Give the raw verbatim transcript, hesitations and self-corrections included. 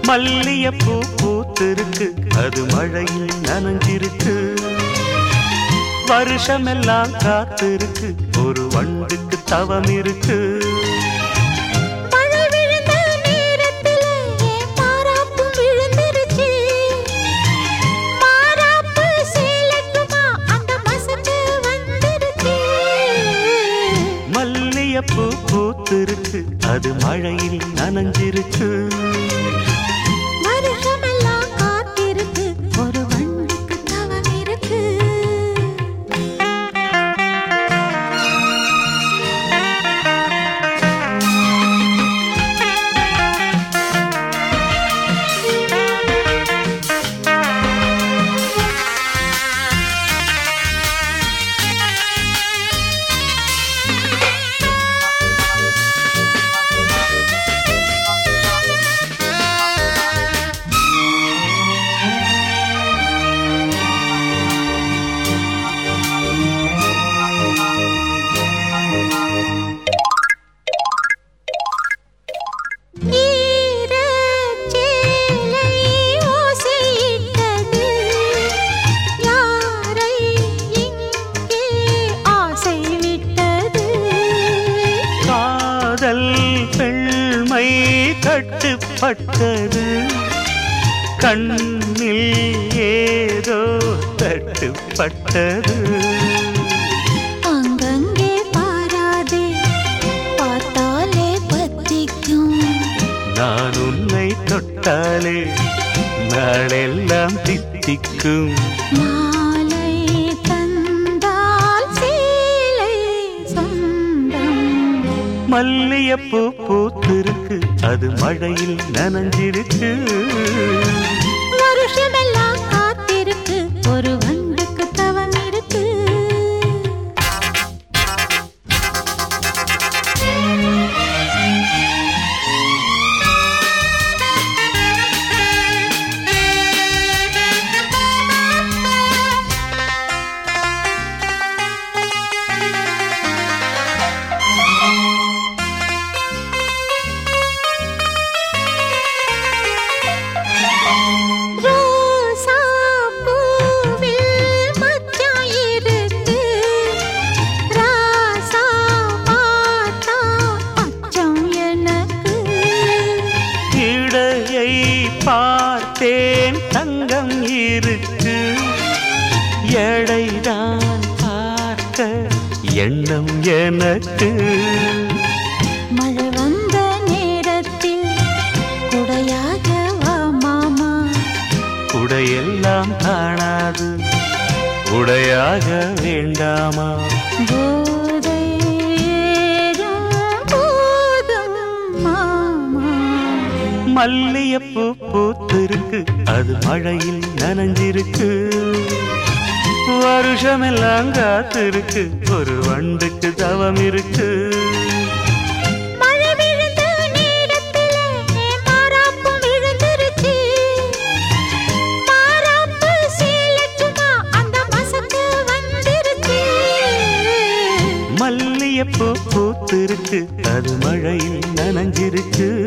மல்லியப்பூ பூத்திருக்கு, அது மழையில் நனைஞ்சிருக்கு. வருஷமெல்லாம் காத்திருக்கு, ஒரு வண்டுக்கு தவம் இருக்கு. மல்லியப்பூ பூத்திருக்கு, அது மழையில் நனைஞ்சிருக்கு. வருஷமெல்லாம் காத்திருக்கு, ஒரு வண்டுக்கு தவம் இருக்கு. பெண்மை கட்டுப்பட்டது, கண்ணில் ஏதோ தட்டுப்பட்டது. அங்கங்கே பாராதே, பார்த்தாலே பத்திக்கும். நான் உன்னை தொட்டாலே நாளெல்லாம் தித்திக்கும். மாலை தந்தால் சேலை சொந்தம். மல்லியப்பூ பூத்திருக்கு, அது மழையில் நனைஞ்சிருக்கு. வருஷமெல்லாம் காத்திருக்கு, ஒரு வண்டுக்கு தவம் இருக்கு. பார்த்தேன் தங்கம் இருக்கு, எடைதான் பார்க்க எண்ணம் எனக்கு. மழை வந்த நேரத்தில் குடையாக வா மாமா. குடையெல்லாம் காணாது, உடையாக வேண்டாமா? போதை ஏறும் போதும் மாமா. மல்லியப்பூ பூத்திருக்கு, அது மழையில் நனைஞ்சிருக்கு. வருஷமெல்லாம் காத்திருக்கு, ஒரு வண்டுக்கு தவம் இருக்கு. மழை விழுந்த நேரத்திலே மாறாப்பு விழுந்துருச்சு. மாறாப்பு சேலச்சுமா அந்த மசக்கு வந்துருச்சு. மல்லியப்பூ பூத்திருக்கு, அது மழையில் நனைஞ்சிருக்கு.